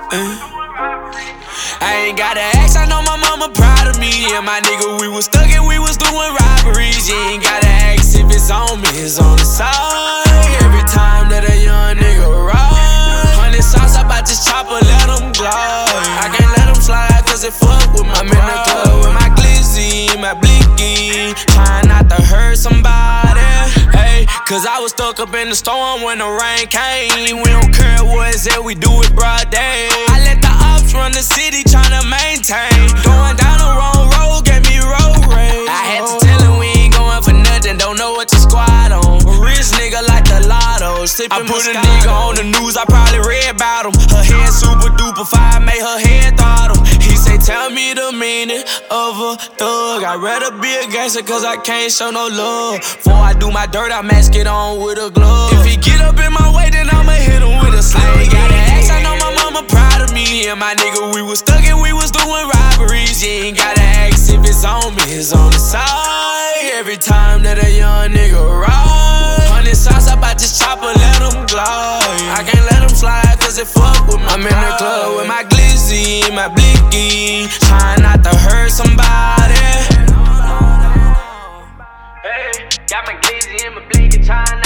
I ain't gotta ask, I know my mama proud of me. And my nigga, we was stuck and we was doing robberies. You ain't gotta ask if it's on me, it's on the side. Every time that a young nigga ride, 100 shots up out this chopper, let him glide. I can't let him slide cause it fuck with my I'm in the club with my glizzy, my blicky, trying not to hurt somebody. Hey, cause I was stuck up in the storm when the rain came. We don't care what it's at, we do it broad day. I let the ops run the city tryna maintain. Going down the wrong road, get me road rage. I had to tell him we ain't going for nothing, don't know what your squad on. A rich nigga like the lotto, sippin' I put Moscato. A nigga on the news, I probably read about him. Her head super duper fire, made her head throttle. He say, tell me the meaning of a thug. I'd rather be a gangster cause I can't show no love. Before I do my dirt, I mask it on with a glove. If he get up in my way, then I'ma hit him with a slug. I ain't gotta ask, I know my mama proud of me. And my nigga, we was stuck and we was doing robberies. You ain't gotta ask if it's on me, it's on the side. Every time that a young nigga ride, 100 shots up out this chopper, let him glide. I can't let him slide cause it fuck with my I'm in the club with my glizzy, my blicky, trying not to hurt somebody. Hey, got my glizzy and my blicky, trying